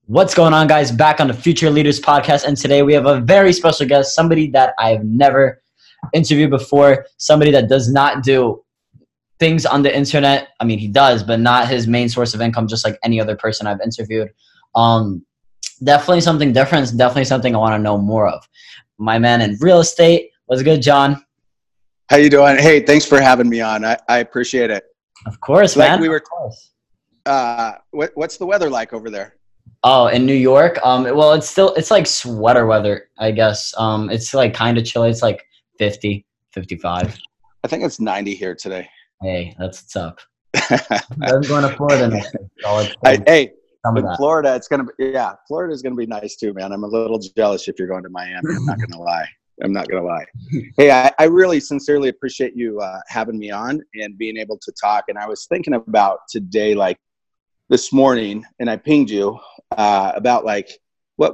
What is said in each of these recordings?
What's going on, guys? Back on the Future Leaders podcast, and today we have a very special guest, somebody that I've never interviewed before, somebody that does not do things on the internet. I mean, he does, but not his main source of income, just like any other person I've interviewed. Definitely something different. Definitely something I want to know more of. My man in real estate. What's good, John? How you doing? Hey, thanks for having me on. I appreciate it. Of course, like man. We were. Of course. What's the weather like over there? Oh, in New York? Well, it's like sweater weather, I guess. It's like kind of chilly. It's like 50, 55. I think it's 90 here today. Hey, that's what's up. I'm going to Florida next week. Hey, in Florida, it's going to be, Florida is going to be nice too, man. I'm a little jealous if you're going to Miami. I'm not going to lie. Hey, I really sincerely appreciate you having me on and being able to talk. And I was thinking about today, like this morning, and I pinged you about like, what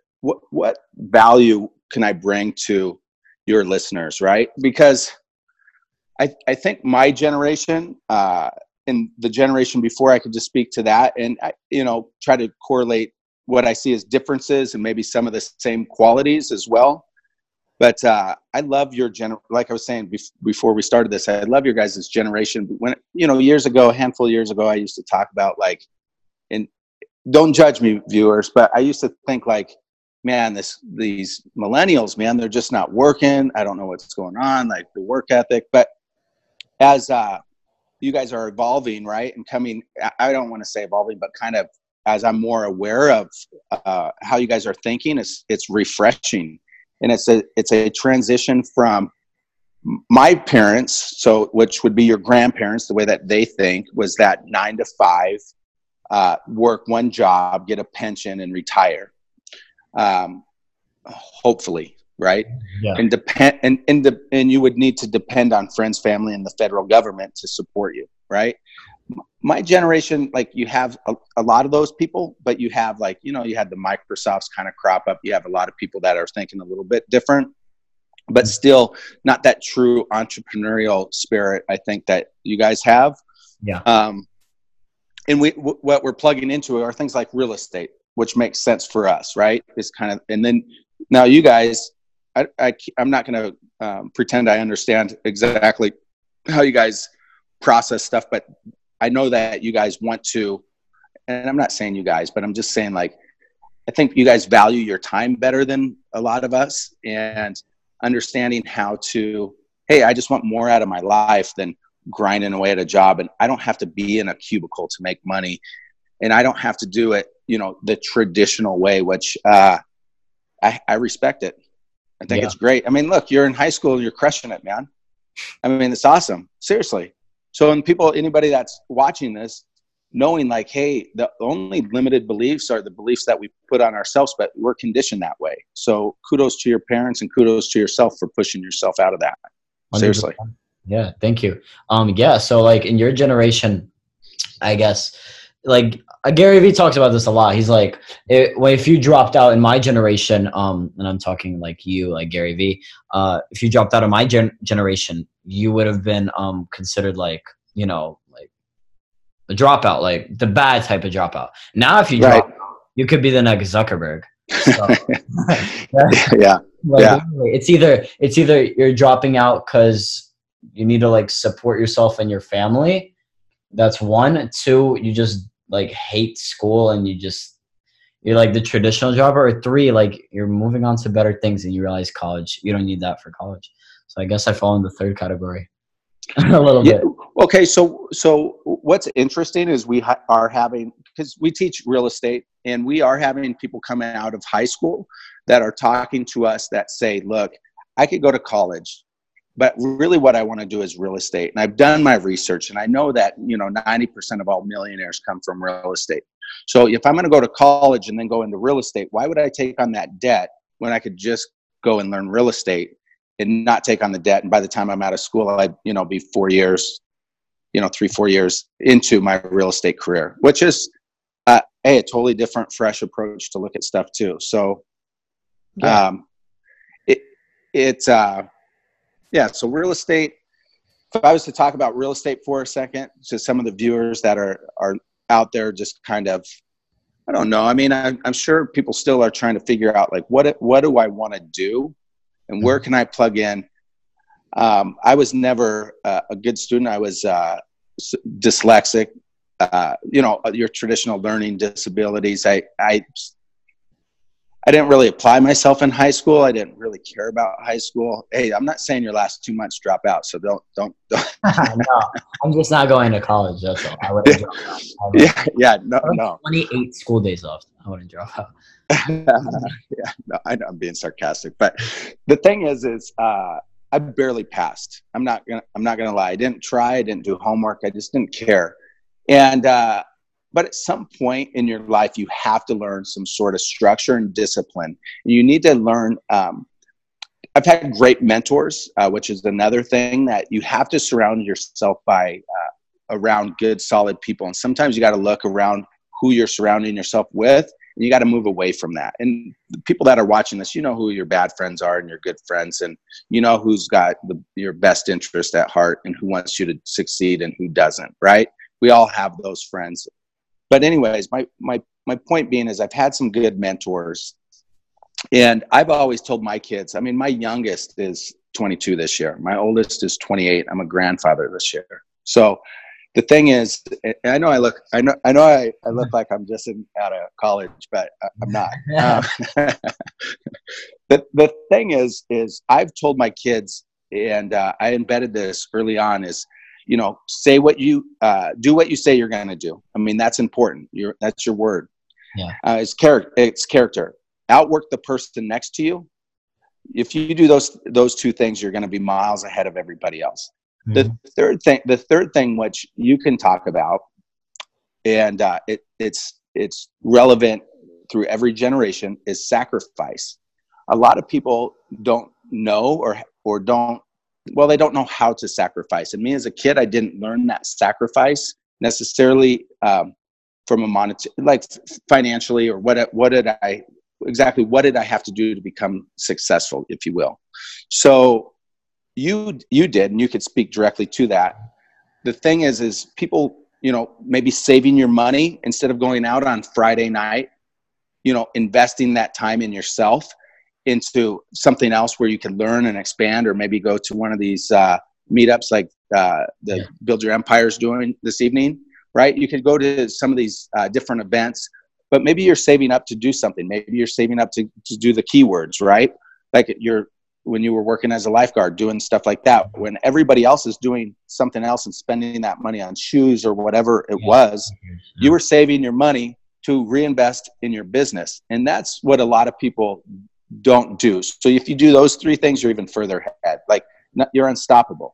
value can I bring to your listeners, right? Because I think my generation and the generation before, I could just speak to that and, try to correlate what I see as differences and maybe some of the same qualities as well. But I love your like I was saying before we started this, I love your guys' generation. When, years ago, a handful of years ago, I used to talk about like, and don't judge me, viewers, but I used to think like, man, these millennials, man, they're just not working. I don't know what's going on, like the work ethic. But as you guys are evolving, right, and coming, I don't want to say evolving, but kind of as I'm more aware of how you guys are thinking, it's refreshing. And it's a transition from my parents, so which would be your grandparents, the way that they think was that 9 to 5, work one job, get a pension, and retire. Hopefully, right? Yeah. And you would need to depend on friends, family, and the federal government to support you, right? My generation, like you have a lot of those people, but you have like, you had the Microsofts kind of crop up. You have a lot of people that are thinking a little bit different, but still not that true entrepreneurial spirit I think that you guys have. Yeah. And what we're plugging into are things like real estate, which makes sense for us, right? It's kind of, and then now you guys, I'm not going to pretend I understand exactly how you guys process stuff, but I know that you guys want to, and I'm not saying you guys, but I'm just saying like, I think you guys value your time better than a lot of us, and understanding how to, hey, I just want more out of my life than grinding away at a job. And I don't have to be in a cubicle to make money, and I don't have to do it, the traditional way, which I respect it. I think it's great. I mean, look, you're in high school, you're crushing it, man. I mean, it's awesome. Seriously. So anybody that's watching this, knowing like, hey, the only limited beliefs are the beliefs that we put on ourselves, but we're conditioned that way. So kudos to your parents and kudos to yourself for pushing yourself out of that. Seriously. 100%. Yeah. Thank you. So like in your generation, I guess, like Gary Vee talks about this a lot. He's like, if you dropped out in my generation, and I'm talking like you, like Gary Vee, if you dropped out of my generation, you would have been considered like, like a dropout, like the bad type of dropout. Now, if you drop out, you could be the next Zuckerberg. So, It's either you're dropping out because you need to like support yourself and your family. That's one. Two, you just like hate school and you're like the traditional dropper. Or three, like you're moving on to better things and you realize college, you don't need that for college. So I guess I fall in the third category a little bit. Okay. So what's interesting is we are having, because we teach real estate, and we are having people coming out of high school that are talking to us that say, look, I could go to college, but really what I want to do is real estate. And I've done my research, and I know that, 90% of all millionaires come from real estate. So if I'm going to go to college and then go into real estate, why would I take on that debt when I could just go and learn real estate and not take on the debt? And by the time I'm out of school, I'd, be 4 years, 3-4 years into my real estate career, which is a totally different, fresh approach to look at stuff too. So, so real estate, if I was to talk about real estate for a second to some of the viewers that are out there just kind of I don't know. I mean, I'm sure people still are trying to figure out like what do I want to do, and where can I plug in. I was never a good student. I was dyslexic. You know, your traditional learning disabilities. I didn't really apply myself in high school. I didn't really care about high school. Hey, I'm not saying your last 2 months drop out, so don't. No, I'm just not going to college. That's all. I wouldn't drop out. Yeah, no. 28 school days left. I wouldn't drop out. Yeah, no, I know I'm being sarcastic, but the thing is I barely passed. I'm not gonna lie. I didn't try. I didn't do homework. I just didn't care. And but at some point in your life, you have to learn some sort of structure and discipline. You need to learn. I've had great mentors, which is another thing, that you have to surround yourself by around good, solid people. And sometimes you got to look around who you're surrounding yourself with, and you got to move away from that. And the people that are watching this, you know who your bad friends are and your good friends, and you know who's got your best interest at heart and who wants you to succeed and who doesn't, right? We all have those friends. But anyways, my point being is I've had some good mentors, and I've always told my kids, I mean, my youngest is 22 this year. My oldest is 28. I'm a grandfather this year. So the thing is, I know I look like I'm just out of college, but I'm not. The thing is I've told my kids, and I embedded this early on, is, you know, say what you do, what you say you're going to do. I mean, that's important. That's your word. Yeah. It's character. Outwork the person next to you. If you do those two things, you're going to be miles ahead of everybody else. Mm-hmm. The third thing, which you can talk about, and it's relevant through every generation, is sacrifice. A lot of people don't know or don't. Well, they don't know how to sacrifice. And me as a kid, I didn't learn that sacrifice necessarily from a monetary, like financially, or what did I have to do to become successful, if you will. So you did, and you could speak directly to that. The thing is people, you know, maybe saving your money instead of going out on Friday night, you know, investing that time in yourself into something else where you can learn and expand, or maybe go to one of these meetups like the Build Your Empire's doing this evening, right? You could go to some of these different events, but maybe you're saving up to do something. Maybe you're saving up to do the keywords, right? Like when you were working as a lifeguard, doing stuff like that, when everybody else is doing something else and spending that money on shoes or whatever it was, you were saving your money to reinvest in your business. And that's what a lot of people don't do. So if you do those three things, you're even further ahead. Like, you're unstoppable.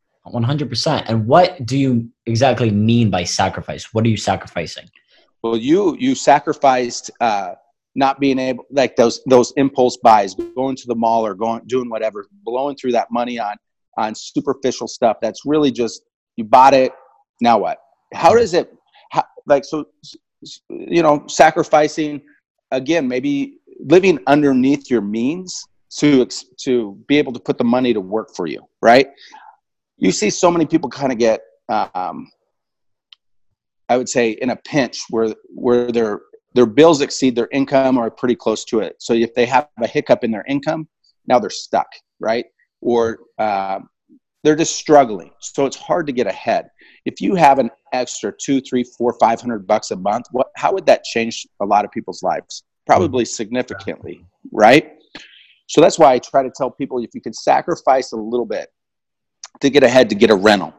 100%. And what do you exactly mean by sacrifice? What are you sacrificing? Well, you sacrificed not being able, like those impulse buys, going to the mall or doing whatever, blowing through that money on superficial stuff. That's really just, you bought it. Now what? How does it, so, you know, sacrificing, again, maybe living underneath your means to be able to put the money to work for you, right? You see so many people kind of get, I would say, in a pinch where their bills exceed their income or are pretty close to it. So if they have a hiccup in their income, now they're stuck, right? Or they're just struggling. So it's hard to get ahead. If you have an extra $200, $300, $400, $500 a month, how would that change a lot of people's lives? Probably significantly, right? So that's why I try to tell people, if you can sacrifice a little bit to get ahead, to get a rental,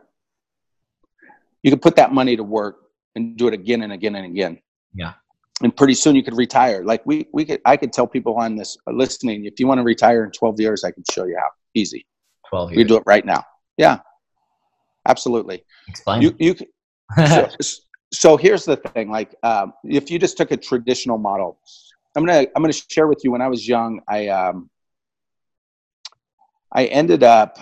you can put that money to work and do it again and again and again. Yeah. And pretty soon you could retire. Like I could tell people on this listening, if you want to retire in 12 years, I can show you how. Easy. 12 years. You do it right now. Yeah, absolutely. Explain. You so here's the thing. Like, if you just took a traditional model, I'm gonna share with you. When I was young, I ended up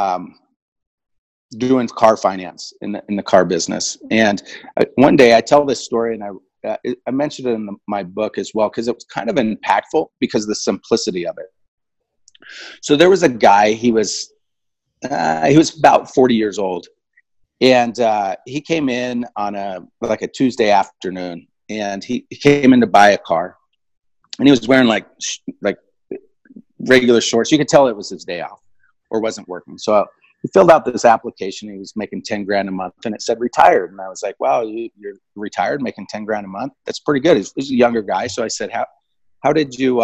doing car finance in the car business. And one day I tell this story, and I mentioned it in my book as well, because it was kind of impactful because of the simplicity of it. So there was a guy, he was about 40 years old. And he came in on a Tuesday afternoon, and he came in to buy a car, and he was wearing like regular shorts. You could tell it was his day off or wasn't working. So he filled out this application. He was making 10 grand a month, and it said retired. And I was like, wow, you're retired making 10 grand a month. That's pretty good. He's a younger guy. So I said, how did you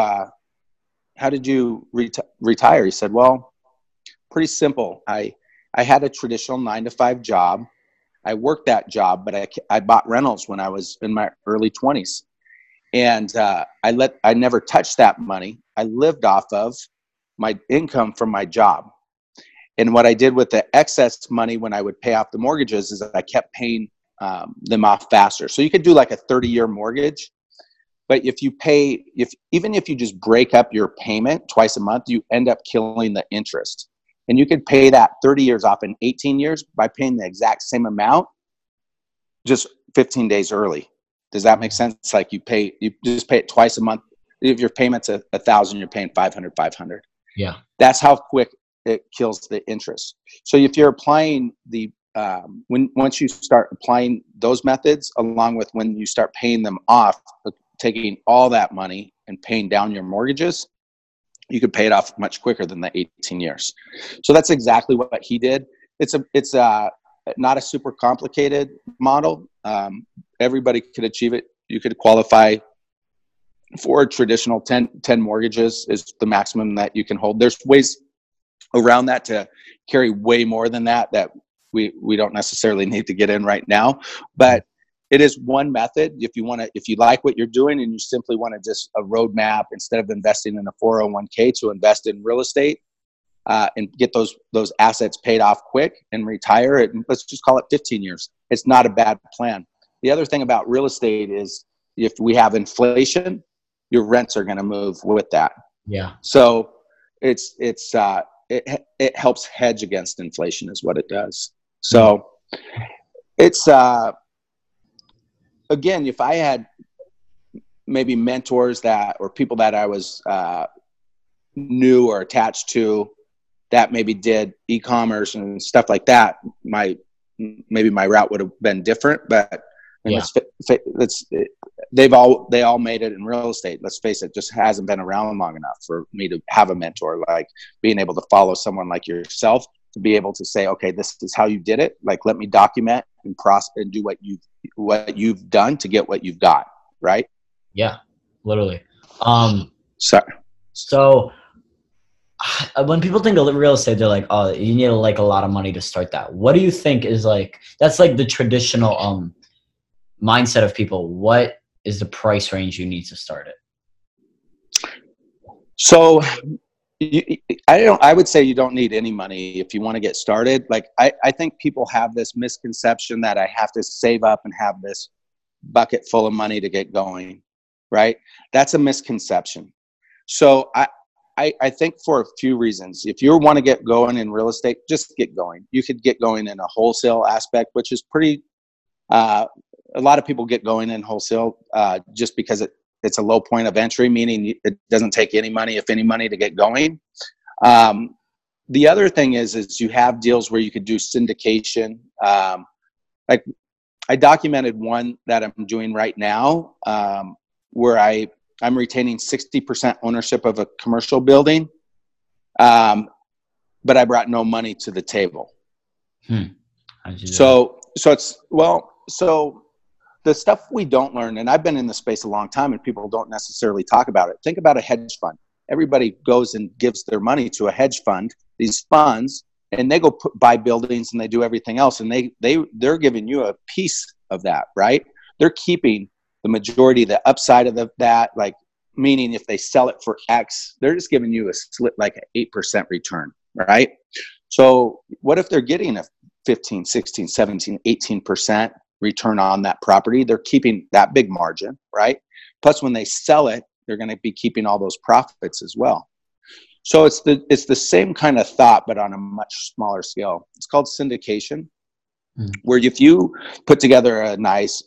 retire? He said, well, pretty simple. I had a traditional 9-to-5 job. I worked that job, but I bought rentals when I was in my early 20s. And I never touched that money. I lived off of my income from my job. And what I did with the excess money when I would pay off the mortgages is I kept paying them off faster. So you could do like a 30-year mortgage. But even if you just break up your payment twice a month, you end up killing the interest. And you could pay that 30 years off in 18 years by paying the exact same amount, just 15 days early. Does that make sense? Like you just pay it twice a month. If your payment's $1,000, you're paying 500. Yeah. That's how quick it kills the interest. So if you're applying once you start applying those methods, along with when you start paying them off, taking all that money and paying down your mortgages, you could pay it off much quicker than the 18 years. So that's exactly what he did. It's not a super complicated model. Everybody could achieve it. You could qualify for a traditional 10 mortgages is the maximum that you can hold. There's ways around that to carry way more than that we don't necessarily need to get in right now, but it is one method. If you like what you're doing and you simply want to just a roadmap instead of investing in a 401k to invest in real estate and get those assets paid off quick and retire it, and let's just call it 15 years. It's not a bad plan. The other thing about real estate is if we have inflation, your rents are going to move with that. Yeah. So it helps hedge against inflation is what it does. So it's again, if I had maybe mentors or people that I was knew or attached to that maybe did e-commerce and stuff like that, maybe my route would have been different. But they all made it in real estate. Let's face it, just hasn't been around long enough for me to have a mentor, like being able to follow someone like yourself to be able to say, okay, this is how you did it. Like, let me document and do what you've done to get what you've got. Right. Yeah, literally. So when people think of real estate, they're like, oh, you need like a lot of money to start that. What do you think is that's like the traditional mindset of people? What is the price range you need to start it? So I would say you don't need any money if you want to get started. Like I think people have this misconception that I have to save up and have this bucket full of money to get going, right? That's a misconception. So I think for a few reasons, if you want to get going in real estate, just get going. You could get going in a wholesale aspect, which is pretty, a lot of people get going in wholesale just because it's a low point of entry, meaning it doesn't take any money, if any money, to get going. The other thing is you have deals where you could do syndication. Like I documented one that I'm doing right now where I'm retaining 60% ownership of a commercial building, but I brought no money to the table. So the stuff we don't learn, and I've been in the space a long time and people don't necessarily talk about it. Think about a hedge fund. Everybody goes and gives their money to a hedge fund, these funds, and they go buy buildings and they do everything else. And they're giving you a piece of that, right? They're keeping the majority, the upside of that, like meaning if they sell it for X, they're just giving you a split, like an 8% return, right? So what if they're getting a 15, 16, 17, 18% return on that property? They're keeping that big margin, right? Plus when they sell it, they're going to be keeping all those profits as well. So it's the same kind of thought, but on a much smaller scale. It's called syndication, where if you put together a nice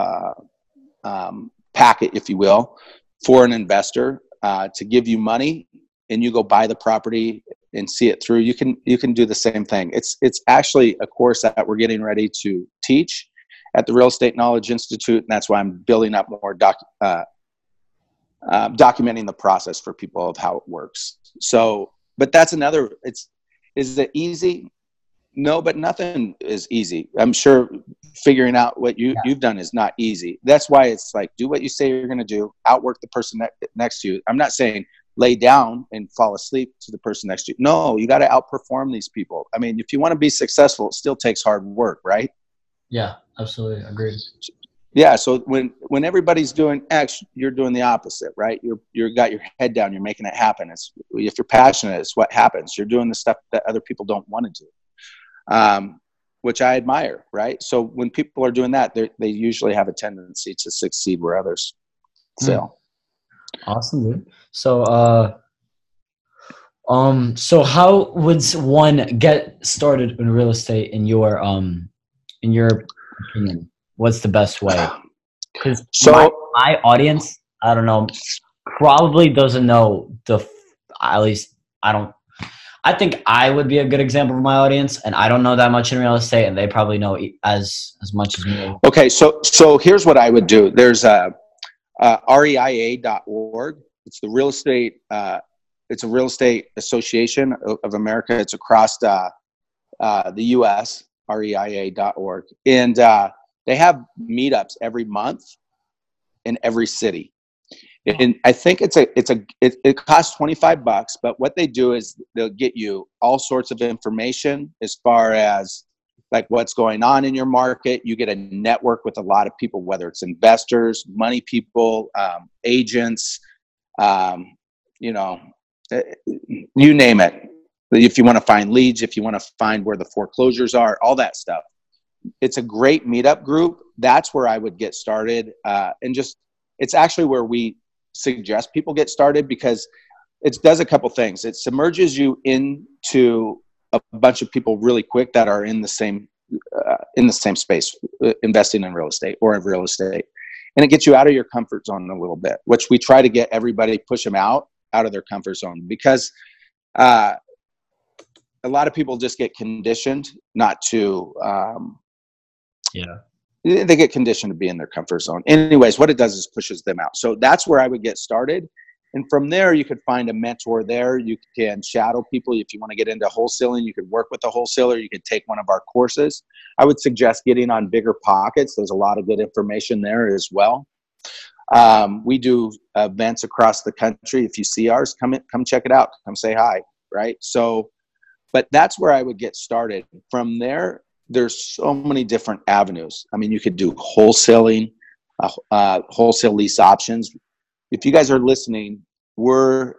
packet, if you will, for an investor to give you money, and you go buy the property and see it through, you can do the same thing. It's actually a course that we're getting ready to teach, at the Real Estate Knowledge Institute, and that's why I'm building up more documenting the process for people of how it works. So, but that's another. Is it easy? No, but nothing is easy. I'm sure figuring out what you've done is not easy. That's why it's like, do what you say you're going to do, outwork the person next to you. I'm not saying lay down and fall asleep to the person next to you. No, you got to outperform these people. I mean, if you want to be successful, it still takes hard work, right? Yeah, absolutely. Agreed. Yeah. So when everybody's doing X, you're doing the opposite, right? You're got your head down, you're making it happen. If you're passionate, it's what happens. You're doing the stuff that other people don't want to do. Which I admire, right? So when people are doing that, they usually have a tendency to succeed where others fail. Awesome, dude. So, so how would one get started in real estate in your opinion? What's the best way? Because my audience, I don't know, probably doesn't know at least I don't. I think I would be a good example of my audience, and I don't know that much in real estate, and they probably know as much as me. Okay, so here's what I would do. There's REIA.org. It's the real estate. It's a real estate association of America. It's across the U.S. REIA.org, and they have meetups every month in every city. And I think it costs $25, but what they do is they'll get you all sorts of information as far as like what's going on in your market. You get a network with a lot of people, whether it's investors, money people, agents, you name it. If you want to find leads, if you want to find where the foreclosures are, all that stuff. It's a great meetup group. That's where I would get started. It's actually where we suggest people get started, because it does a couple things. It submerges you into a bunch of people really quick that are in the same space, investing in real estate or in real estate, and it gets you out of your comfort zone a little bit, which we try to get everybody, push them out of their comfort zone, because a lot of people just get conditioned not to they get conditioned to be in their comfort zone. Anyways, what it does is pushes them out. So that's where I would get started. And from there, you could find a mentor there. You can shadow people. If you want to get into wholesaling, you could work with a wholesaler. You could take one of our courses. I would suggest getting on Bigger Pockets. There's a lot of good information there as well. We do events across the country. If you see ours, come check it out. Come say hi, right? So, but that's where I would get started. From there, there's so many different avenues. I mean, you could do wholesaling, wholesale lease options. If you guys are listening, we're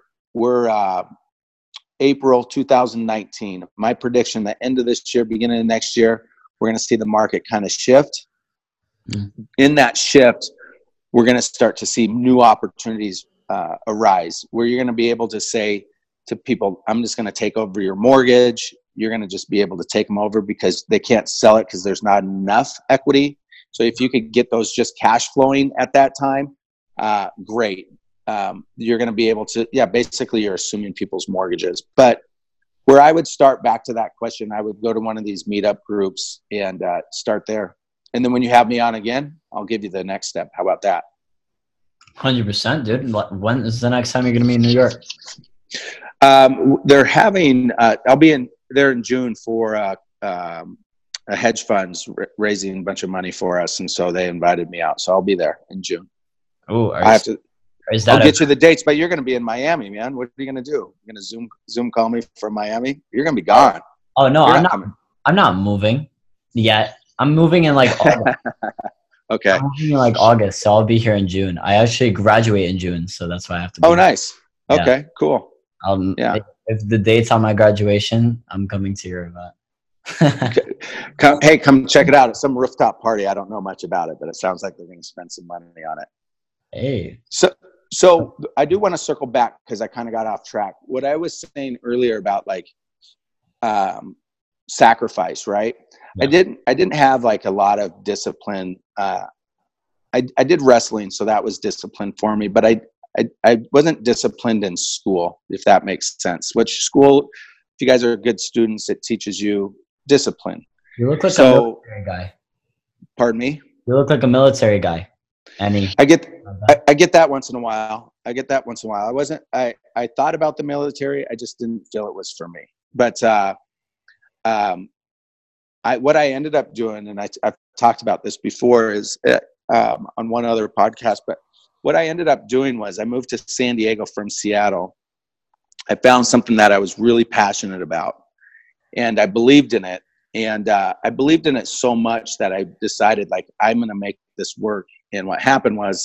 April 2019. My prediction, the end of this year, beginning of next year, we're going to see the market kind of shift. In that shift, we're going to start to see new opportunities arise, where you're going to be able to say to people, I'm just going to take over your mortgage. You're going to just be able to take them over because they can't sell it because there's not enough equity. So if you could get those just cash flowing at that time, great. You're going to be able to, basically you're assuming people's mortgages. But where I would start, back to that question, I would go to one of these meetup groups and start there. And then when you have me on again, I'll give you the next step. How about that? 100%, dude. When is the next time you're going to be in New York? They're having, I'll be there in June for a hedge fund's raising a bunch of money for us. And so they invited me out. So I'll be there in June. Oh, I'll get you the dates, but you're going to be in Miami, man. What are you going to do? You're going to Zoom call me from Miami? You're going to be gone. Oh, no, I'm not moving yet. I'm moving in like August. Okay. I'm moving in like August, so I'll be here in June. I actually graduate in June, so that's why I have to be here. Nice. Okay, yeah. Cool. If the date's on my graduation, I'm coming to your event. Come check it out. It's some rooftop party. I don't know much about it, but it sounds like they're going to spend some money on it. Hey. So I do want to circle back because I kind of got off track. What I was saying earlier about like sacrifice, right? Yeah. I didn't have like a lot of discipline. I did wrestling, so that was discipline for me, but I wasn't disciplined in school, if that makes sense. Which school, if you guys are good students, it teaches you discipline. You look like a military guy. Pardon me? You look like a military guy. Any? I get that once in a while. I get that once in a while. I thought about the military. I just didn't feel it was for me. But what I ended up doing, and I've talked about this before, is on one other podcast. But what I ended up doing was I moved to San Diego from Seattle. I found something that I was really passionate about, and I believed in it. And I believed in it so much that I decided, like, I'm going to make this work. And what happened was,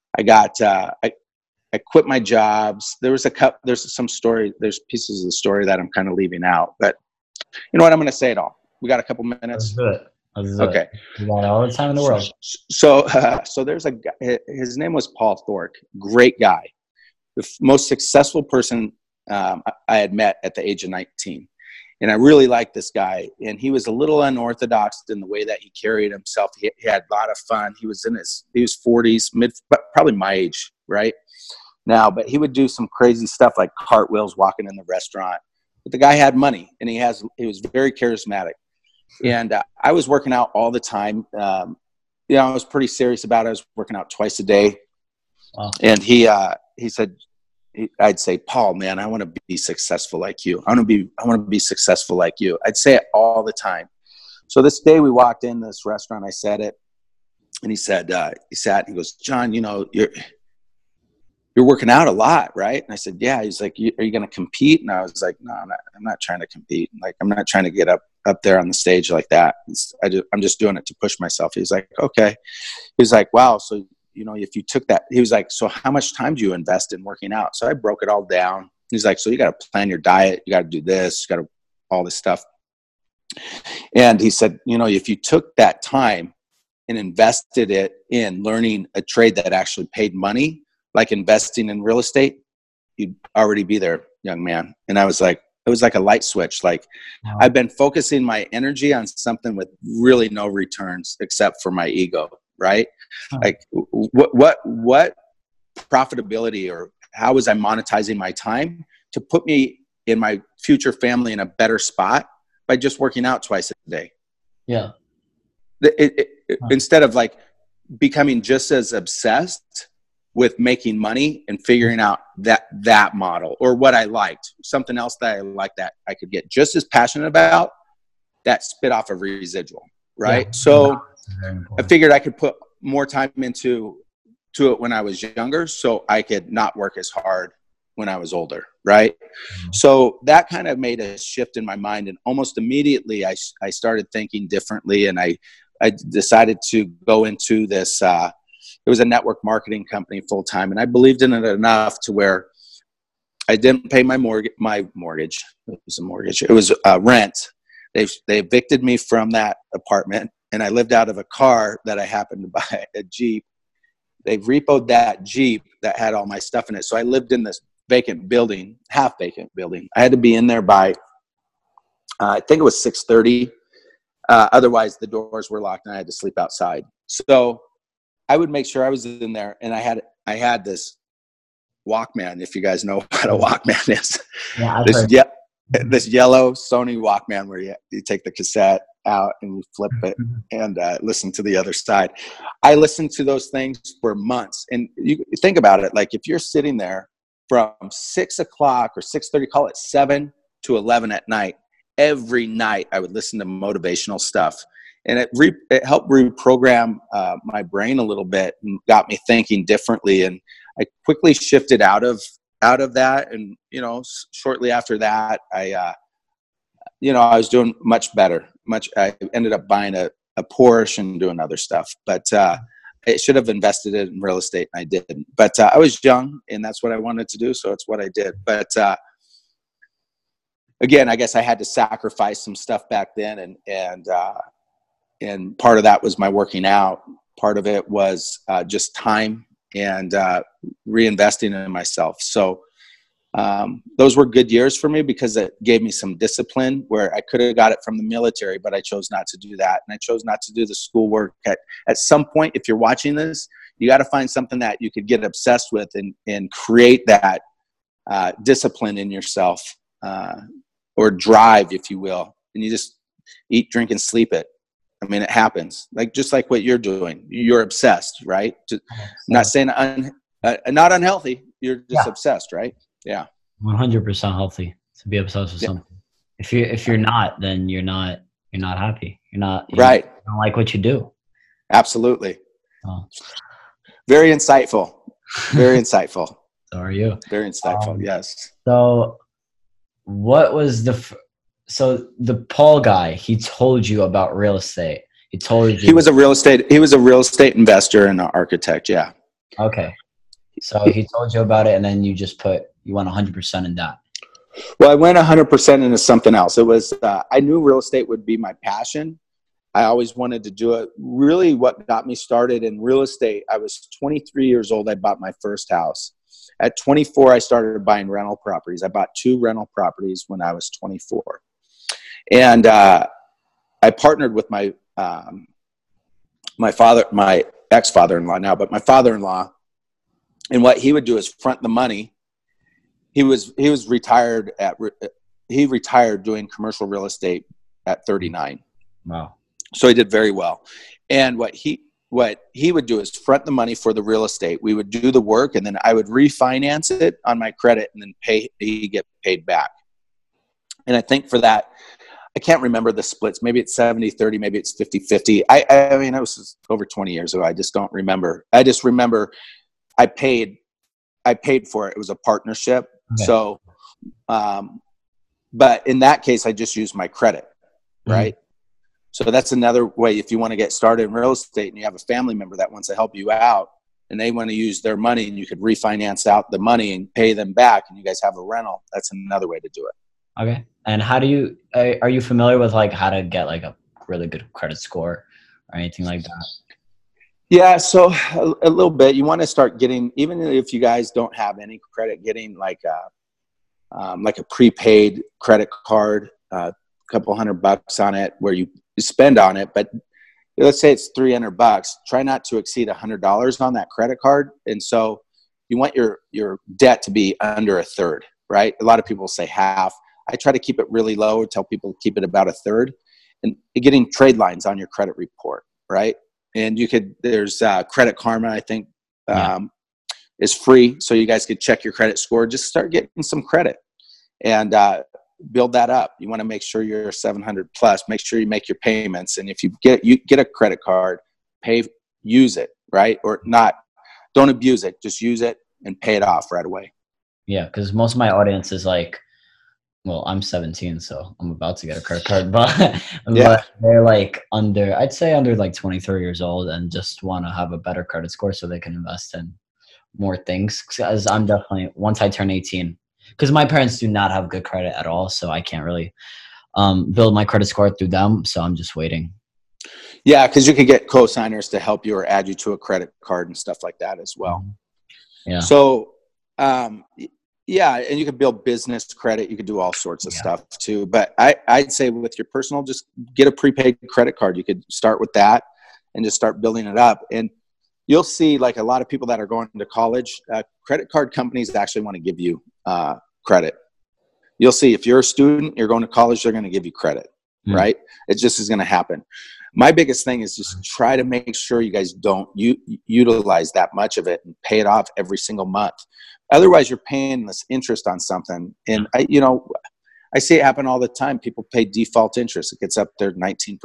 I quit my jobs. There's some story. There's pieces of the story that I'm kind of leaving out. But you know what? I'm going to say it all. We got a couple minutes. Let's do Okay. You got all the time in the world. So there's a guy. His name was Paul Thork. Great guy. The most successful person I had met at the age of 19. And I really liked this guy. And he was a little unorthodox in the way that he carried himself. He had a lot of fun. He was 40s, probably my age, right? Now, but he would do some crazy stuff like cartwheels walking in the restaurant. But the guy had money, and he was very charismatic. And I was working out all the time. I was pretty serious about it. I was working out twice a day. Wow. And he said, I'd say, Paul, man, I want to be successful like you. I want to be successful like you. I'd say it all the time. So this day we walked in this restaurant, I said it, and he said, he sat and he goes, John, you're working out a lot, right? And I said, yeah. He's like, are you going to compete? And I was like, no, I'm not trying to compete. Like, I'm not trying to get up there on the stage like that. I'm just doing it to push myself. He's like, okay. He's like, wow. So, if you took that, he was like, so how much time do you invest in working out? So I broke it all down. He's like, so you got to plan your diet. You got to do this, you got to all this stuff. And he said, if you took that time and invested it in learning a trade that actually paid money, like investing in real estate, you'd already be there, young man. And I was like, it was like a light switch. Like, wow. I've been focusing my energy on something with really no returns except for my ego. Right? Huh. Like, what profitability, or how was I monetizing my time to put me in my future family in a better spot by just working out twice a day? Yeah. Instead of like becoming just as obsessed with making money and figuring out that model, or what I liked, something else that I liked that I could get just as passionate about, that spit off a residual. Right. Yeah. So I figured I could put more time into it when I was younger, so I could not work as hard when I was older. Right. Mm-hmm. So that kind of made a shift in my mind. And almost immediately I started thinking differently. And I decided to go into this, it was a network marketing company full time. And I believed in it enough to where I didn't pay my mortgage. It was a mortgage. It was rent. They evicted me from that apartment, and I lived out of a car that I happened to buy, a Jeep. They repoed that Jeep that had all my stuff in it. So I lived in this vacant building, half vacant building. I had to be in there by, I think it was 6:30. Otherwise, the doors were locked, and I had to sleep outside. So I would make sure I was in there, and I had this Walkman, if you guys know what a Walkman is. Yeah, this yellow Sony Walkman where you take the cassette out and you flip it and listen to the other side. I listened to those things for months. And you think about it, like if you're sitting there from 6 o'clock or 6:30, call it 7 to 11 at night, every night I would listen to motivational stuff. And it helped reprogram my brain a little bit and got me thinking differently. And I quickly shifted out of that. And, shortly after that, I was doing much better. I ended up buying a Porsche and doing other stuff, but I should have invested it in real estate, and I didn't. But I was young, and that's what I wanted to do, so it's what I did. But again, I guess I had to sacrifice some stuff back then, and part of that was my working out. Part of it was just time and reinvesting in myself. So those were good years for me because it gave me some discipline where I could have got it from the military, but I chose not to do that. And I chose not to do the schoolwork. At some point, if you're watching this, you got to find something that you could get obsessed with and create that discipline in yourself, or drive, if you will. And you just eat, drink, and sleep it. I mean, it happens. Like just like what you're doing. You're obsessed, right? I'm not saying not unhealthy. You're just obsessed, right? Yeah. 100% healthy to be obsessed with Yeah. something. If you're not, then you're not happy. You Right. don't like what you do. Absolutely. Oh. Very insightful. Very insightful. So are you. Very insightful. Yes. So what was so the Paul guy, he told you about real estate. He told you he was a real estate investor and an architect. Yeah. Okay. So he told you about it and then you went 100% in that. Well, I went 100% into something else. It was, I knew real estate would be my passion. I always wanted to do it. Really what got me started in real estate, I was 23 years old. I bought my first house. At 24, I started buying rental properties. I bought 2 rental properties when I was 24. And I partnered with my ex-father-in-law now, but my father-in-law. And what he would do is front the money. He retired doing commercial real estate at 39. Wow. So he did very well. And what he would do is front the money for the real estate. We would do the work and then I would refinance it on my credit and then he get paid back. And I think for that, I can't remember the splits. Maybe it's 70-30, maybe it's 50-50. I mean, it was over 20 years ago. I just don't remember. I just remember I paid for it. It was a partnership. Okay. So, but in that case, I just used my credit, right? Mm-hmm. So that's another way if you want to get started in real estate and you have a family member that wants to help you out and they want to use their money and you could refinance out the money and pay them back and you guys have a rental. That's another way to do it. Okay. And how do you, are you familiar with like how to get like a really good credit score or anything like that? Yeah. So a little bit, you want to start getting, even if you guys don't have any credit, getting like a prepaid credit card, a couple $100 on it where you spend on it. But let's say it's $300, try not to exceed $100 on that credit card. And so you want your debt to be under a third, right? A lot of people say half. I try to keep it really low, tell people to keep it about a third, and getting trade lines on your credit report, right? And there's Credit Karma, I think, is free. So you guys could check your credit score, just start getting some credit and build that up. You want to make sure you're 700 plus, make sure you make your payments. And if you get a credit card, use it, right? Or not, don't abuse it, just use it and pay it off right away. Yeah. Cause most of my audience is like, well, I'm 17, so I'm about to get a credit card, but they're like I'd say under like 23 years old and just want to have a better credit score so they can invest in more things. Because I'm definitely, once I turn 18, because my parents do not have good credit at all, so I can't really build my credit score through them. So I'm just waiting. Yeah, because you can get co-signers to help you or add you to a credit card and stuff like that as well. Yeah. So, yeah, and you can build business credit. You could do all sorts of stuff too. But I'd say with your personal, just get a prepaid credit card. You could start with that and just start building it up. And you'll see like a lot of people that are going to college, credit card companies actually want to give you credit. You'll see if you're a student, you're going to college, they're going to give you credit, right? It just is going to happen. My biggest thing is just try to make sure you guys don't utilize that much of it and pay it off every single month. Otherwise, you're paying this interest on something. And I see it happen all the time. People pay default interest. It gets up there 19%.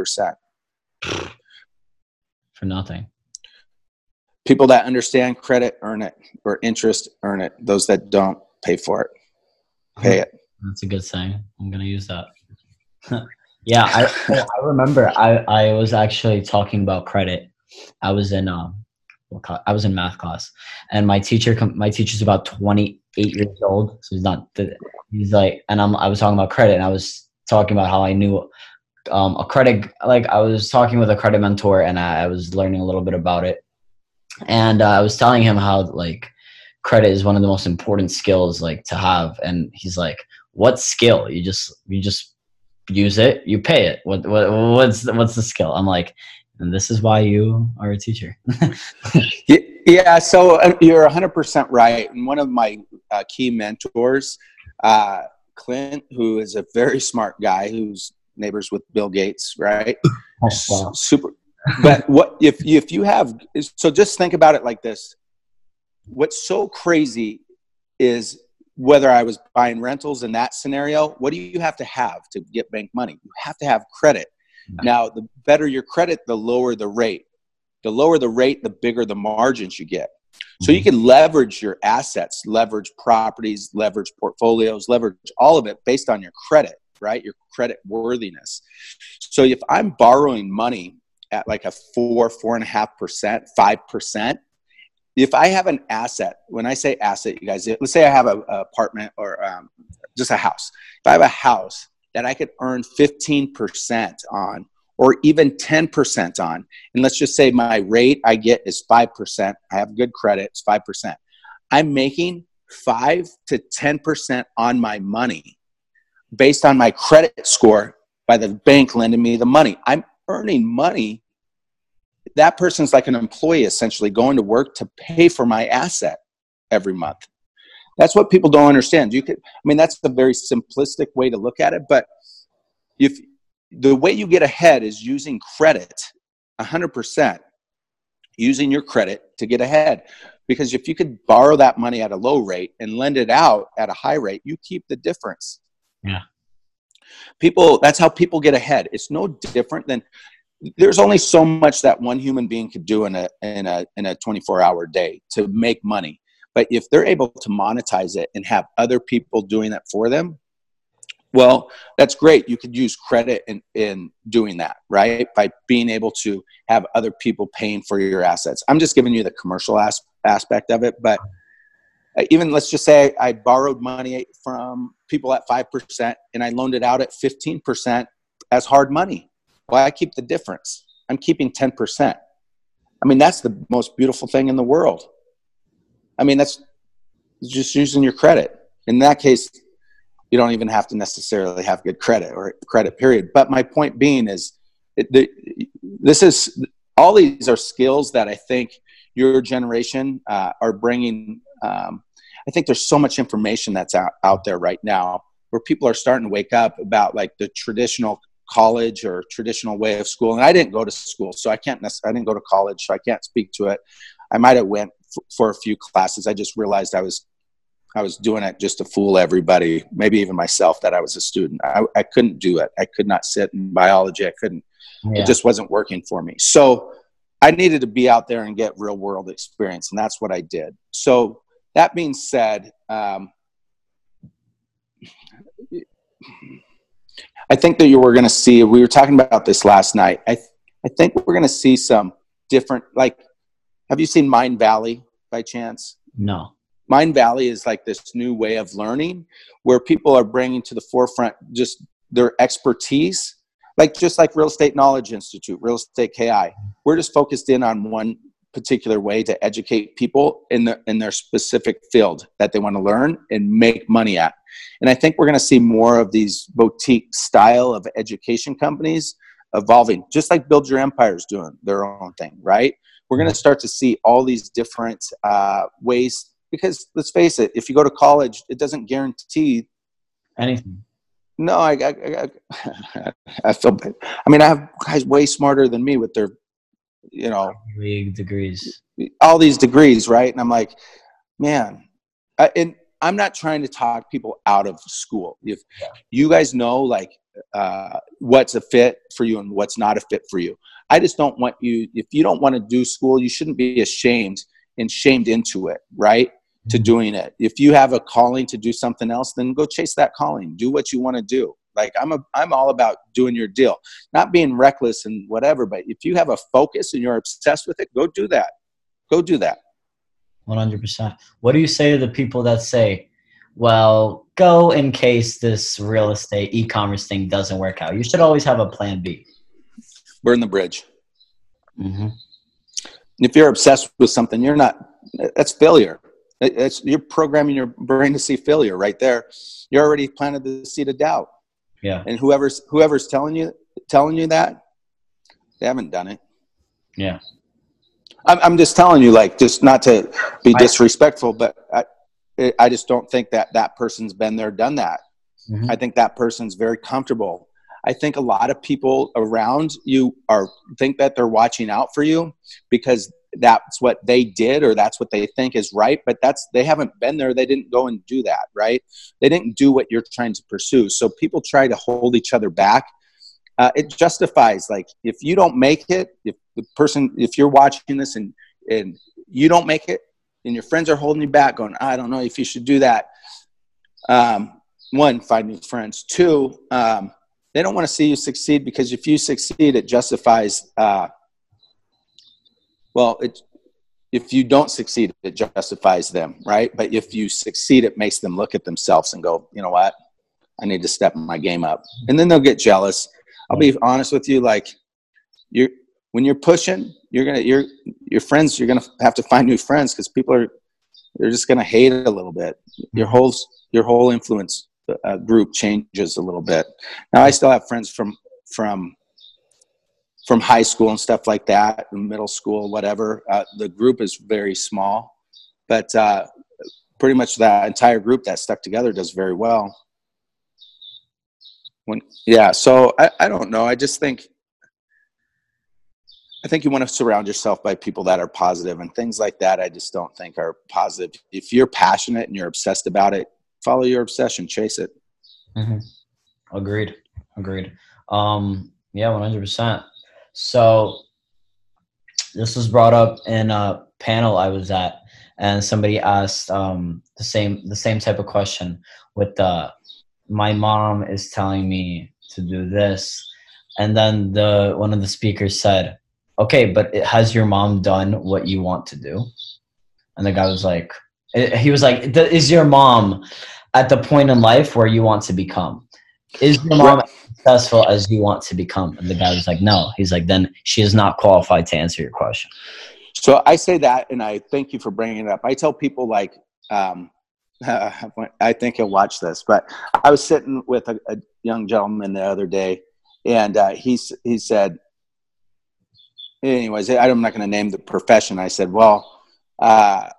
For nothing. People that understand credit earn it, or interest earn it. Those that don't, pay for it. Pay it. That's a good saying. I'm going to use that. Yeah, I remember I was actually talking about credit. I was in math class, and my teacher's about 28 years old, so he's like, and I was talking about credit, and I was talking about how I knew a credit, like I was talking with a credit mentor, and I was learning a little bit about it, and I was telling him how like credit is one of the most important skills like to have, and he's like, "What skill? You just use it, you pay it. What's the skill?" I'm like, and this is why you are a teacher. Yeah, so you're 100% right. And one of my key mentors, Clint, who is a very smart guy, who's neighbors with Bill Gates, right? Oh, wow. Super. But what if you have, so just think about it like this. What's so crazy is whether I was buying rentals in that scenario, what do you have to get bank money? You have to have credit. Now, the better your credit, the lower the rate. The lower the rate, the bigger the margins you get. So you can leverage your assets, leverage properties, leverage portfolios, leverage all of it based on your credit, right? Your credit worthiness. So if I'm borrowing money at like a 4.5%, 5%, if I have an asset, when I say asset, you guys, let's say I have an apartment or just a house. If I have a house that I could earn 15% on, or even 10% on, and let's just say my rate I get is 5%. I have good credit, it's 5%. I'm making 5 to 10% on my money based on my credit score by the bank lending me the money. I'm earning money. That person's like an employee essentially going to work to pay for my asset every month. That's what people don't understand. That's a very simplistic way to look at it, but if the way you get ahead is using credit, 100%, using your credit to get ahead. Because if you could borrow that money at a low rate and lend it out at a high rate, you keep the difference. Yeah. That's how people get ahead. It's no different than, there's only so much that one human being could do in a 24-hour day to make money. But if they're able to monetize it and have other people doing that for them, well, that's great. You could use credit in doing that, right? By being able to have other people paying for your assets. I'm just giving you the commercial aspect of it. But even let's just say I borrowed money from people at 5% and I loaned it out at 15% as hard money. Well, I keep the difference. I'm keeping 10%. That's the most beautiful thing in the world. That's just using your credit. In that case, you don't even have to necessarily have good credit or credit period. But my point being is all these are skills that I think your generation are bringing. I think there's so much information that's out there right now where people are starting to wake up about like the traditional college or traditional way of school. And I didn't go to school, so I didn't go to college, so I can't speak to it. I might have went for a few classes. I just realized I was doing it just to fool everybody, maybe even myself, that I was a student. I couldn't do it. I could not sit in biology. I couldn't. Yeah. It just wasn't working for me. So I needed to be out there and get real world experience, and that's what I did. So that being said, I think that we're going to see, we were talking about this last night. I think we're going to see some different, like, have you seen Mind Valley by chance? No. Mind Valley is like this new way of learning where people are bringing to the forefront just their expertise, just like Real Estate Knowledge Institute, Real Estate KI. We're just focused in on one particular way to educate people in their specific field that they want to learn and make money at. And I think we're going to see more of these boutique style of education companies evolving, just like Build Your Empire is doing their own thing, right? We're going to start to see all these different ways. Because let's face it, if you go to college, it doesn't guarantee anything. No, I feel bad. I have guys way smarter than me with their, degrees, all these degrees, right? And I'm like, man, and I'm not trying to talk people out of school. If you guys know, what's a fit for you and what's not a fit for you, I just don't want you. If you don't want to do school, you shouldn't be ashamed and shamed into it, right? To doing it. If you have a calling to do something else, then go chase that calling. Do what you want to do. I'm all about doing your deal, not being reckless and whatever. But if you have a focus and you're obsessed with it, go do that. Go do that. 100%. What do you say to the people that say, well, go in case this real estate e-commerce thing doesn't work out? You should always have a plan B. Burn the bridge. Mm-hmm. If you're obsessed with something, that's failure. You're programming your brain to see failure right there. You already planted the seed of doubt. Yeah. And whoever's telling you that, they haven't done it. Yeah. I'm just telling you, just not to be disrespectful, but I just don't think that person's been there, done that. Mm-hmm. I think that person's very comfortable I think a lot of people around you think that they're watching out for you because that's what they did or that's what they think is right, but they haven't been there. They didn't go and do that, right? They didn't do what you're trying to pursue. So people try to hold each other back. It justifies, like, if you don't make it, if you're watching this and you don't make it and your friends are holding you back going, I don't know if you should do that. One, find new friends. Two, they don't want to see you succeed, because if you succeed, it justifies, if you don't succeed, it justifies them, right? But if you succeed, it makes them look at themselves and go, you know what? I need to step my game up. And then they'll get jealous. I'll be honest with you, like, when you're pushing, your friends, you're gonna have to find new friends, because they're just gonna hate it a little bit. Your whole influence group changes a little bit. Now, I still have friends from high school and stuff like that, middle school, whatever. The group is very small, but pretty much that entire group that stuck together does very well. So I don't know. I think you want to surround yourself by people that are positive, and things like that I just don't think are positive. If you're passionate and you're obsessed about it, follow your obsession, chase it. Mm-hmm. Agreed. 100%. So this was brought up in a panel I was at, and somebody asked the same type of question with my mom is telling me to do this. And then one of the speakers said, okay, but has your mom done what you want to do? And the guy was like, he was like, is your mom at the point in life where you want to become? Is your mom as successful as you want to become? And the guy was like, no. He's like, then she is not qualified to answer your question. So I say that, and I thank you for bringing it up. I tell people, like, I think he'll watch this, but I was sitting with a young gentleman the other day, and he said, anyways, I'm not going to name the profession. I said, well, how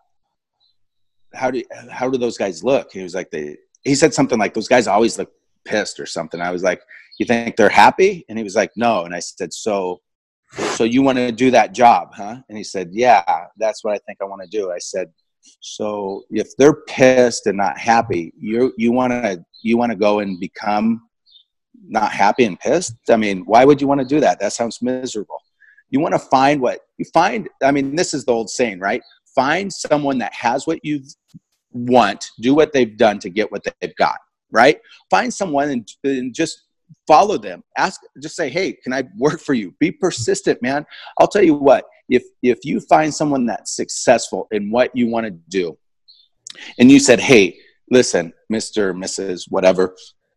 do those guys look? He was like, he said something like, those guys always look pissed or something. I was like, you think they're happy? And he was like, no. And I said, so you want to do that job, huh? And he said, yeah, that's what I think I want to do. I said, so if they're pissed and not happy, you want to go and become not happy and pissed? I mean, why would you want to do that? That sounds miserable. You want to find what you find. I mean, this is the old saying, right? Find someone that has what you want, do what they've done to get what they've got, right? Find someone and just follow them. Just say, hey, can I work for you? Be persistent, man. I'll tell you what, if you find someone that's successful in what you want to do, and you said, hey, listen, Mr., Mrs., whatever,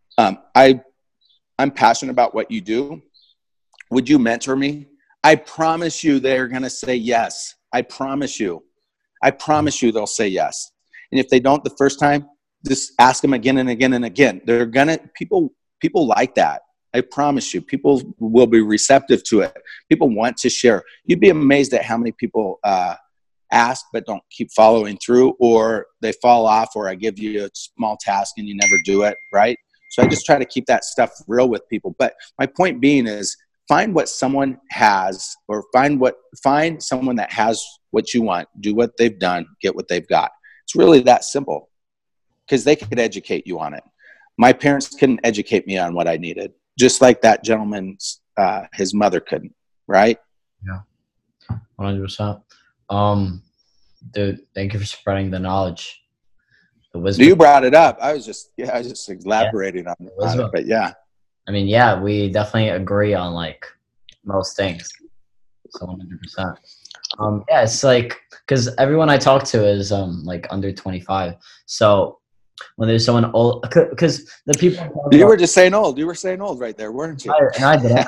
I'm passionate about what you do. Would you mentor me? I promise you they're going to say yes. I promise you they'll say yes. And if they don't the first time, just ask them again and again and again. People like that. I promise you, people will be receptive to it. People want to share. You'd be amazed at how many people ask but don't keep following through, or they fall off, or I give you a small task and you never do it, right? So I just try to keep that stuff real with people. But my point being is, find what someone has, or find someone that has what you want, do what they've done, get what they've got. It's really that simple, because they could educate you on it. My parents couldn't educate me on what I needed, just like that gentleman's his mother couldn't, right? Yeah, 100%. Dude, thank you for spreading the knowledge, the wisdom. You brought it up. I was just elaborating on it, but yeah. I mean, yeah, we definitely agree on like most things. So 100%. Yeah, it's like, because everyone I talk to is like under 25. So when there's someone old, because the people were just saying old. You were saying old right there, weren't you? I didn't.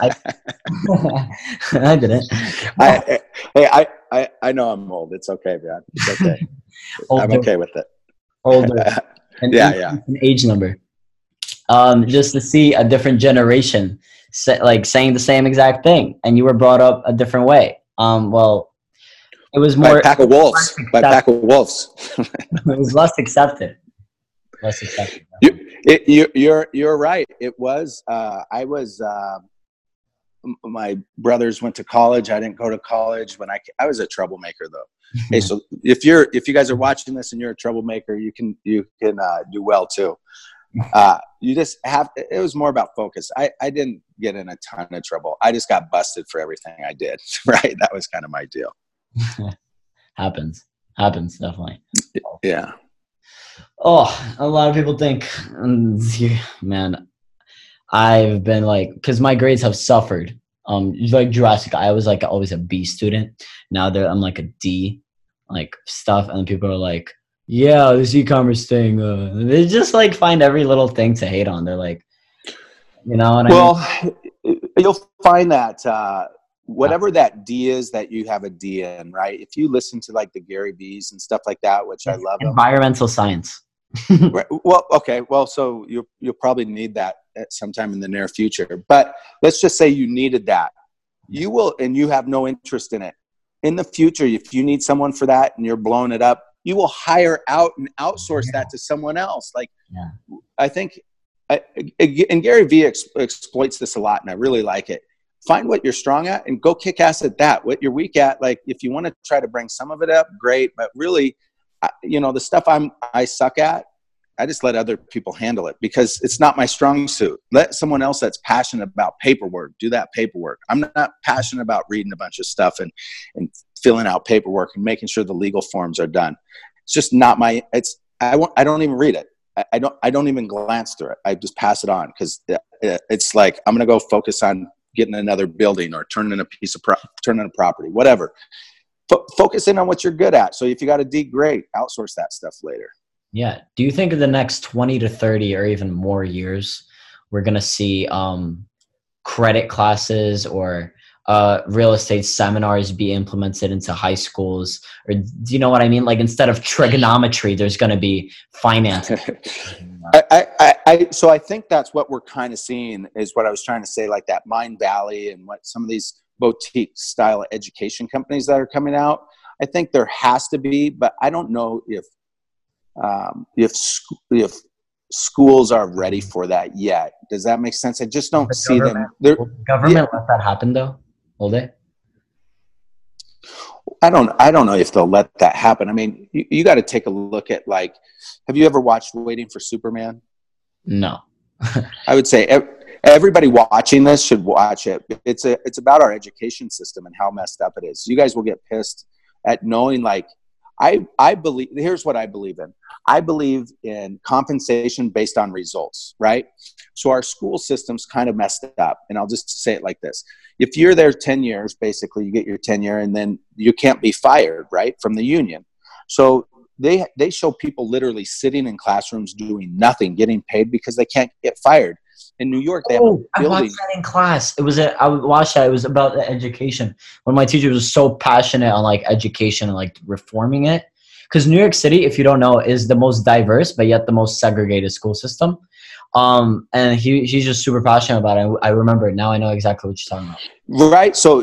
I didn't. I know I'm old. It's okay, man. It's okay. Older, I'm okay with it. Older. Yeah. An age number. Just to see a different generation saying the same exact thing, and you were brought up a different way. Well, it was more by a pack of wolves. By a pack of wolves. It was less accepted. You're right. It was. I was. My brothers went to college. I didn't go to college. I was a troublemaker though. Hey, so if you guys are watching this and you're a troublemaker, you can do well too. You just have. It was more about focus. I didn't get in a ton of trouble. I just got busted for everything I did. Right. That was kind of my deal. Happens definitely. Yeah. Oh, a lot of people think, man, I've been like, because my grades have suffered. Like Jurassic, I was like always a B student. Now I'm like a D, like stuff, and people are like, yeah, this e-commerce thing. They just like find every little thing to hate on. They're like, you know. And well, you'll find that whatever that D is that you have a D in, right? If you listen to like the Gary V's and stuff like that, which I love, environmental science. Right. Well, okay. Well, so you'll probably need that at sometime in the near future. But let's just say you needed that. You will, and you have no interest in it. In the future, if you need someone for that and you're blowing it up, you will hire out and outsource that to someone else. Like, I think, and Gary Vee exploits this a lot, and I really like it. Find what you're strong at and go kick ass at that. What you're weak at, like if you want to try to bring some of it up, great. But really, the stuff I suck at, I just let other people handle it because it's not my strong suit. Let someone else that's passionate about paperwork do that paperwork. I'm not passionate about reading a bunch of stuff and filling out paperwork and making sure the legal forms are done. It's just not I don't even read it. I don't even glance through it. I just pass it on because it's like I'm going to go focus on getting another building or turning a property, whatever. Focus in on what you're good at. So if you got a D, great. Outsource that stuff later. Yeah. Do you think in the next 20 to 30 or even more years, we're going to see credit classes or real estate seminars be implemented into high schools? Or do you know what I mean? Like instead of trigonometry, there's going to be finance. So I think that's what we're kind of seeing is what I was trying to say, like that Mind Valley and what some of these boutique style education companies that are coming out. I think there has to be, but I don't know if schools are ready for that yet. Does that make sense? I just don't see them. Will the government let that happen though? Will they? I don't know if they'll let that happen. I mean, you got to take a look at like, have you ever watched Waiting for Superman? No. I would say everybody watching this should watch it. It's about our education system and how messed up it is. You guys will get pissed at knowing like, I believe, here's what I believe in. I believe in compensation based on results, right? So our school system's kind of messed up. And I'll just say it like this. If you're there 10 years, basically you get your tenure and then you can't be fired, right? From the union. So they show people literally sitting in classrooms doing nothing, getting paid because they can't get fired. In New York, they have a building. I watched that in class. I watched that. It was about the education. One of my teachers was so passionate on like education and like reforming it. Because New York City, if you don't know, is the most diverse, but yet the most segregated school system. And he's just super passionate about it. I remember it now. I know exactly what you're talking about. Right. So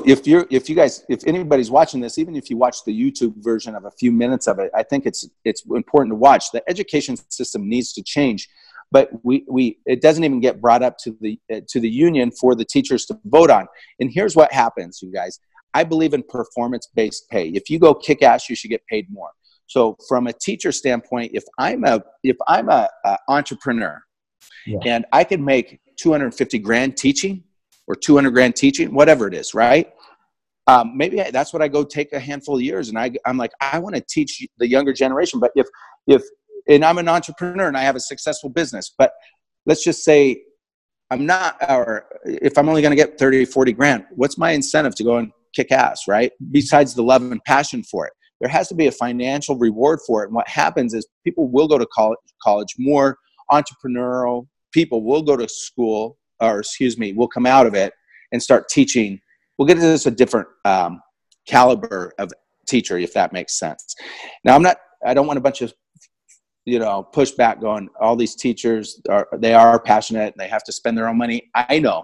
if anybody's watching this, even if you watch the YouTube version of a few minutes of it, I think it's important to watch. The education system needs to change, but it doesn't even get brought up to the union for the teachers to vote on. And here's what happens, you guys. I believe in performance-based pay. If you go kick ass, you should get paid more. So from a teacher standpoint, if I'm a entrepreneur, and I can make 250 grand teaching or 200 grand teaching, whatever it is, right? Maybe that's what I go take a handful of years. And I'm like, I want to teach the younger generation. But and I'm an entrepreneur and I have a successful business, but let's just say I'm not, or if I'm only going to get 30, 40 grand, what's my incentive to go and kick ass, right? Besides the love and passion for it. There has to be a financial reward for it. And what happens is people will go to college, more entrepreneurial people will go to school, will come out of it and start teaching. We'll get into a different caliber of teacher, if that makes sense. Now, I don't want a bunch of, pushback going, all these teachers they are passionate and they have to spend their own money. I know.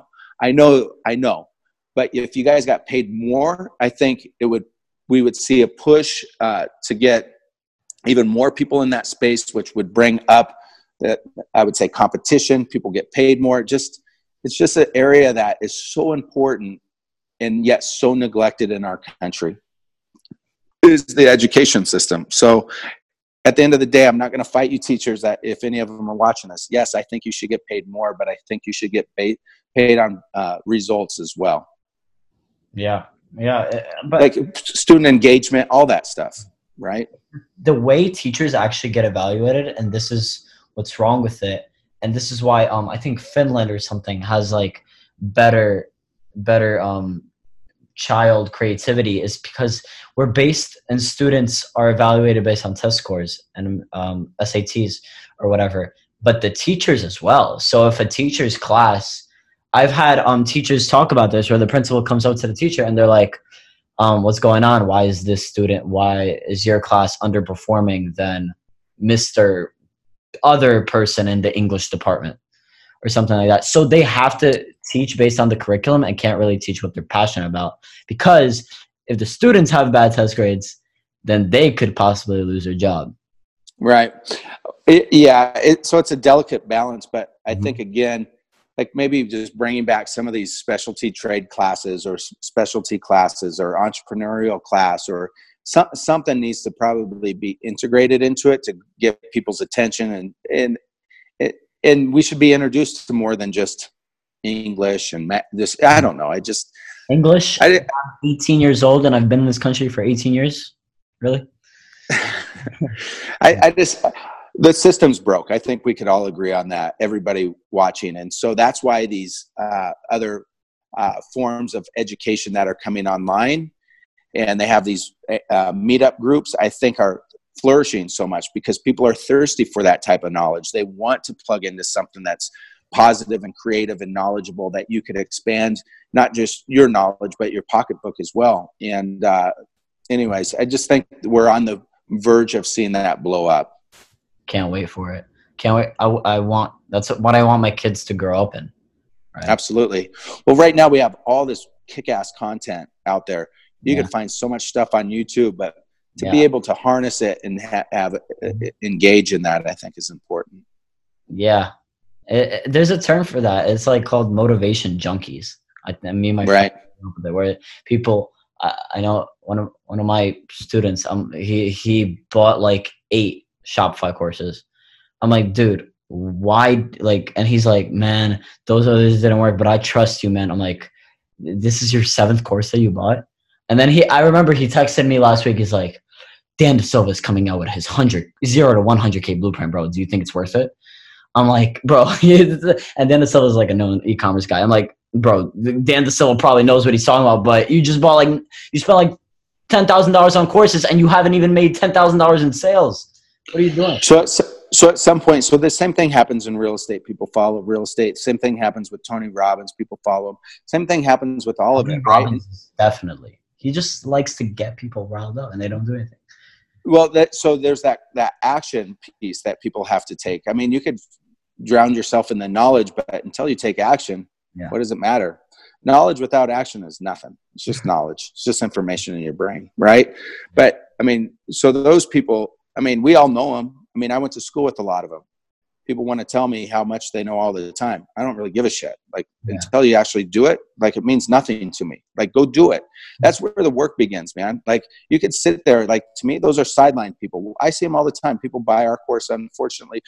But if you guys got paid more, I think we would see a push to get even more people in that space, which would bring up that I would say competition. People get paid more. It's just an area that is so important and yet so neglected in our country, is the education system. So at the end of the day, I'm not going to fight you teachers that if any of them are watching this. Yes, I think you should get paid more, but I think you should get paid on results as well. Yeah. But like student engagement, all that stuff, right? the way teachers actually get evaluated, and this is what's wrong with it, and this is why I think Finland or something has like better child creativity, is because we're based and students are evaluated based on test scores and SATs or whatever, but the teachers as well. So if a teacher's class, I've had teachers talk about this, where the principal comes up to the teacher and they're like, what's going on? Why is your class underperforming than Mr. other person in the English department or something like that? So they have to teach based on the curriculum and can't really teach what they're passionate about, because if the students have bad test grades, then they could possibly lose their job. Right. So it's a delicate balance, but I think, again, like maybe just bringing back some of these specialty trade classes or specialty classes or entrepreneurial class or something needs to probably be integrated into it to get people's attention. And we should be introduced to more than just English and this. I don't know. English. I'm 18 years old and I've been in this country for 18 years. Really? The system's broke. I think we could all agree on that, everybody watching. And so that's why these other forms of education that are coming online, and they have these meetup groups, I think are flourishing so much because people are thirsty for that type of knowledge. They want to plug into something that's positive and creative and knowledgeable, that you could expand not just your knowledge, but your pocketbook as well. And anyways, I just think we're on the verge of seeing that blow up. Can't wait for it. Can't wait. That's what I want my kids to grow up in. Right? Absolutely. Well, right now we have all this kick-ass content out there. You can find so much stuff on YouTube, but to be able to harness it and engage in that, I think is important. Yeah. There's a term for that. It's like called motivation junkies. Me and my friend, where people, I know one of my students, he bought like 8 Shopify courses. I'm like, dude, why? Like, and he's like, man, those others didn't work, but I trust you, man. I'm like, this is your 7th course that you bought? And then I remember he texted me last week. He's like, Dan DeSilva is coming out with his 0 to 100K blueprint, bro. Do you think it's worth it? I'm like, bro. And Dan DeSilva is like a known e-commerce guy. I'm like, bro, Dan DeSilva probably knows what he's talking about, but you just you spent like $10,000 on courses and you haven't even made $10,000 in sales. What are you doing? So at some point, so the same thing happens in real estate. People follow real estate. Same thing happens with Tony Robbins. People follow him. Same thing happens with all of it, right? Robbins, definitely. He just likes to get people riled up and they don't do anything. Well, so there's that action piece that people have to take. I mean, you could drown yourself in the knowledge, but until you take action, what does it matter? Knowledge without action is nothing. It's just knowledge. It's just information in your brain, right? But, I mean, so those people, I mean, we all know them. I mean, I went to school with a lot of them. People want to tell me how much they know all the time. I don't really give a shit. Like, until you actually do it, like, it means nothing to me. Like, go do it. That's where the work begins, man. Like, you could sit there. Like, to me, those are sideline people. I see them all the time. People buy our course, unfortunately.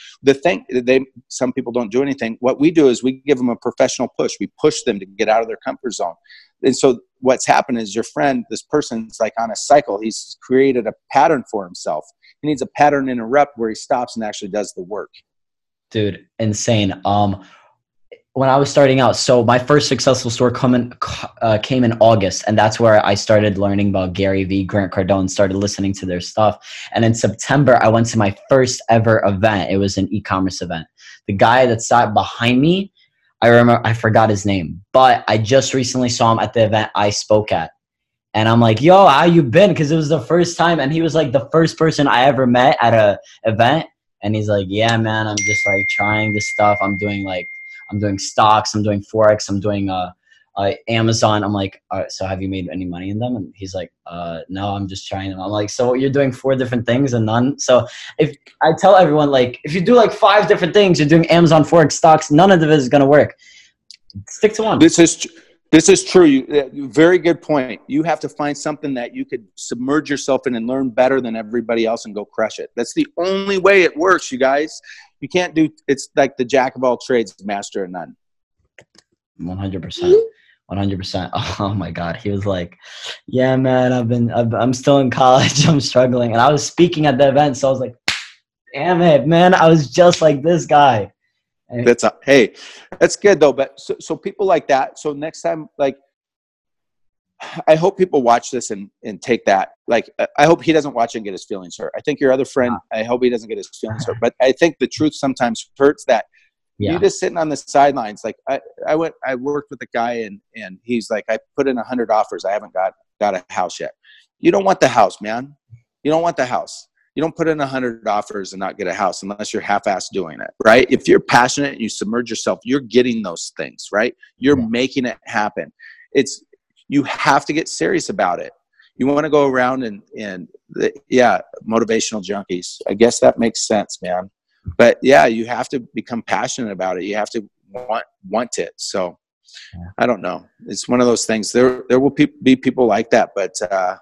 Some people don't do anything. What we do is we give them a professional push. We push them to get out of their comfort zone. And so what's happened is your friend, this person's like on a cycle. He's created a pattern for himself. He needs a pattern interrupt where he stops and actually does the work. Dude, insane. When I was starting out, so my first successful store came in August, and that's where I started learning about Gary Vee, Grant Cardone, started listening to their stuff. And in September, I went to my first ever event. It was an e-commerce event. The guy that sat behind me, I forgot his name, but I just recently saw him at the event I spoke at. And I'm like, yo, how you been? Because it was the first time, and he was like the first person I ever met at a event. And he's like, yeah, man, I'm just like trying this stuff. I'm doing stocks. I'm doing Forex. I'm doing Amazon. I'm like, all right, so have you made any money in them? And he's like, no, I'm just trying them. I'm like, so you're doing 4 different things and none. So if I tell everyone, like, if you do like 5 different things, you're doing Amazon Forex stocks, none of it is going to work. Stick to one. This is true. Very good point. You have to find something that you could submerge yourself in and learn better than everybody else and go crush it. That's the only way it works, you guys. You can't do, it's like the jack of all trades, master of none. 100%. 100%. Oh my God. He was like, yeah, man, I'm still in college. I'm struggling. And I was speaking at the event. So I was like, damn it, man. I was just like this guy. Hey, that's good though. But so people like that. So next time, like, I hope people watch this and take that. Like, I hope he doesn't watch it and get his feelings hurt. I think your other friend, I hope he doesn't get his feelings hurt. But I think the truth sometimes hurts that you just sitting on the sidelines. Like I worked with a guy and he's like, I put in 100 offers. I haven't got a house yet. You don't want the house, man. You don't want the house. You don't put in 100 offers and not get a house unless you're half-assed doing it, right? If you're passionate and you submerge yourself, you're getting those things, right? You're making it happen. You have to get serious about it. You want to go around and motivational junkies. I guess that makes sense, man. But yeah, you have to become passionate about it. You have to want it. So I don't know. It's one of those things. There will be people like that, but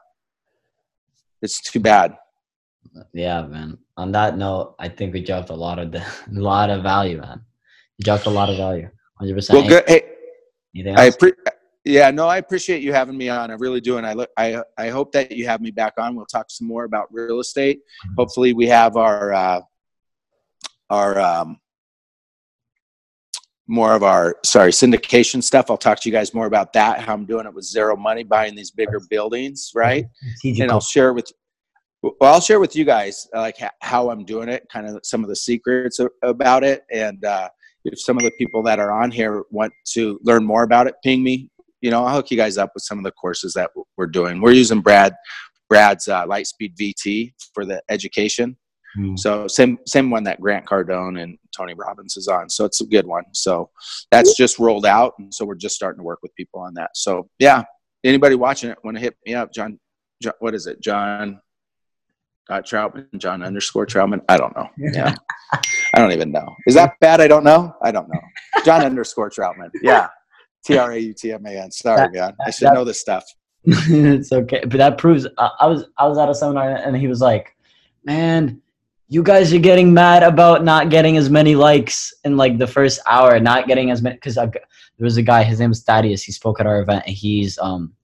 it's too bad. Yeah, man. On that note, I think we dropped a lot of value, man. You dropped a lot of value. 100%. Well, good. Hey, anything else? I appreciate you having me on. I really do. And I hope that you have me back on. We'll talk some more about real estate. Hopefully we have our more of our syndication stuff. I'll talk to you guys more about that, how I'm doing it with zero money, buying these bigger buildings, right? And I'll share with you guys like how I'm doing it, kind of some of the secrets about it. And if some of the people that are on here want to learn more about it, ping me. I'll hook you guys up with some of the courses that we're doing. We're using Brad's Lightspeed VT for the education. So same one that Grant Cardone and Tony Robbins is on. So it's a good one. So that's just rolled out. And so we're just starting to work with people on that. So yeah, anybody watching it, want to hit me up, John, what is it? John Troutman, John _Troutman. I don't know. Yeah. I don't even know. Is that bad? I don't know. John _Troutman. Yeah. TRAUTMAN. Sorry, man. I should know this stuff. It's okay. But that proves I was at a seminar and he was like, man, you guys are getting mad about not getting as many likes in like the first hour, not getting as many, because there was a guy, his name is Thaddeus. He spoke at our event and he's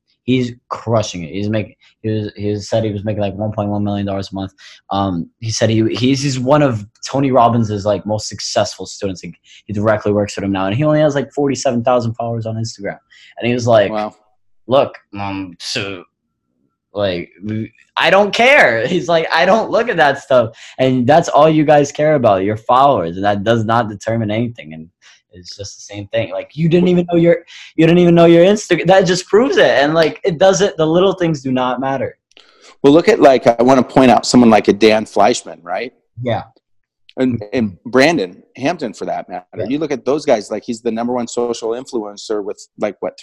crushing it. He said he was making like $1.1 million a month. He said he's one of Tony Robbins' like most successful students. He directly works with him now, and he only has like 47,000 followers on Instagram. And he was like, wow. Look, so like, I don't care. He's like, I don't look at that stuff. And that's all you guys care about, your followers. And that does not determine anything. And it's just the same thing. Like, you didn't even know your Instagram. That just proves it. And like, it doesn't, the little things do not matter. Well, look at, like, I want to point out someone like a Dan Fleischman, right? Yeah. And Brandon Hampton, for that matter. Yeah. You look at those guys, like, he's the #1 social influencer with like what,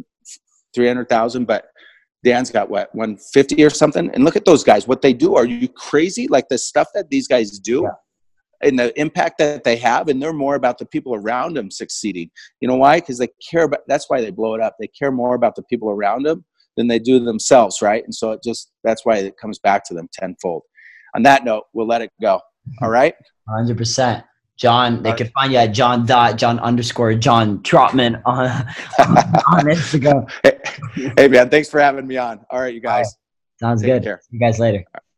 300,000, but Dan's got what, 150 or something. And look at those guys, what they do. Are you crazy? Like, the stuff that these guys do and the impact that they have, and they're more about the people around them succeeding. You know why? Because they care about, that's why they blow it up. They care more about the people around them than they do themselves, right? And so that's why it comes back to them tenfold. On that note, we'll let it go. All right? 100%. John, they can find you at John Troutman on Instagram. Hey, man, thanks for having me on. All right, you guys. Sounds good. See you guys later.